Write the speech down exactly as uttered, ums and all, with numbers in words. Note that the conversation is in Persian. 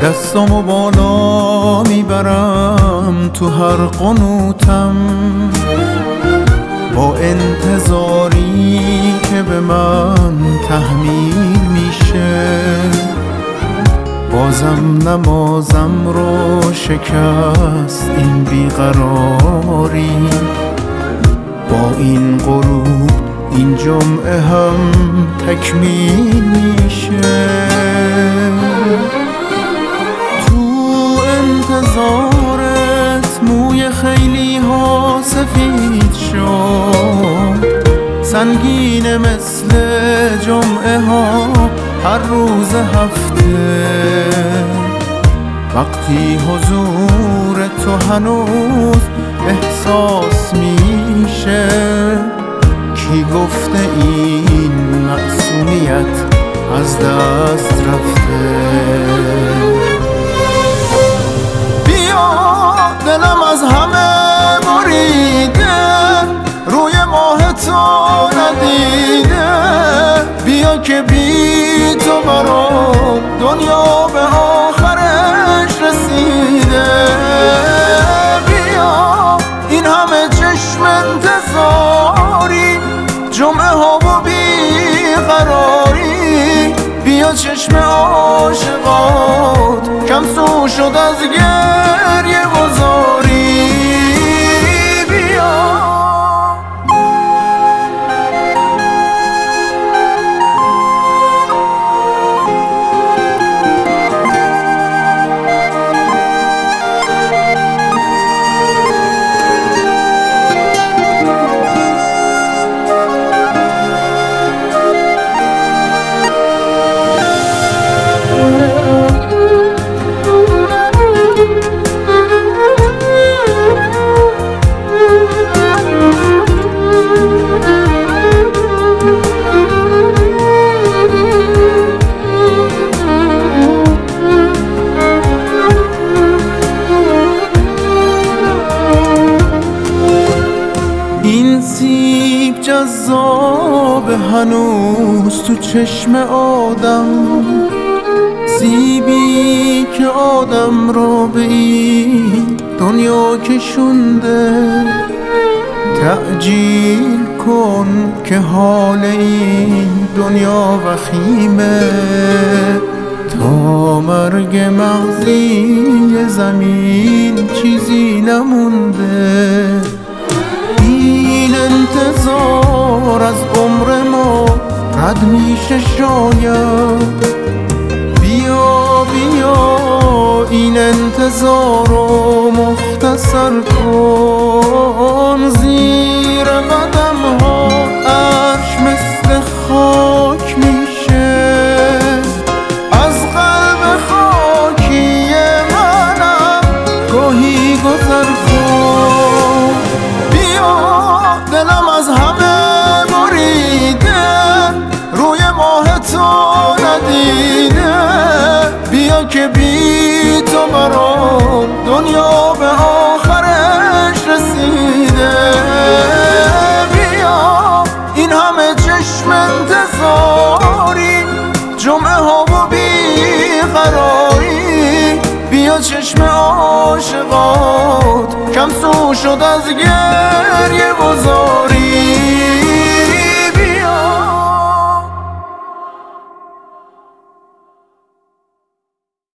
دستامو بالا میبرم تو هر قنوتم، با انتظاری که به من تحمیل میشه. بازم نمازم رو شکست این بیقراری، با این غروب این جمعه هم تکمیل میشه. تو انتظارت موی خیلی ها سفید شد، سنگین مثل جمعه ها هر روز هفته. وقتی حضور تو هنوز احساس میشه، کی گفته این معصومیت از دست رفته؟ بیا دلم از همه بریده، روی ماه تو ندیده. بیا که بی تو برام دنیا به آخرش رسیده. بیا این همه چشم انتظاری، جمعه ها و بیقراری. بیا چشم عاشقات کم سو شد از گریه گذاری. بیا این سیب جذاب هنوز تو چشم آدم، سیبی که آدم را به این دنیا کشونده. تعجیل کن که حال این دنیا وخیمه، تا مرگ مغزی زمین چیزی نمونده. این انتظار از عمر ما رد میشه شاید. بیا بیا این انتظار رو مختصر کن، زیر قدم ها عرش مثل خاک میشه. از قلب خاکی منم گاهی گذر کن. دلم از همه بریده، روی ماه تو ندیده. بیا که بی تو برام دنیا به آخرش رسیده. بیا این همه چشم انتظاری، جمعه ها و بیقراری. بیا چشم عاشقات کم سو شد از گریه گذاری.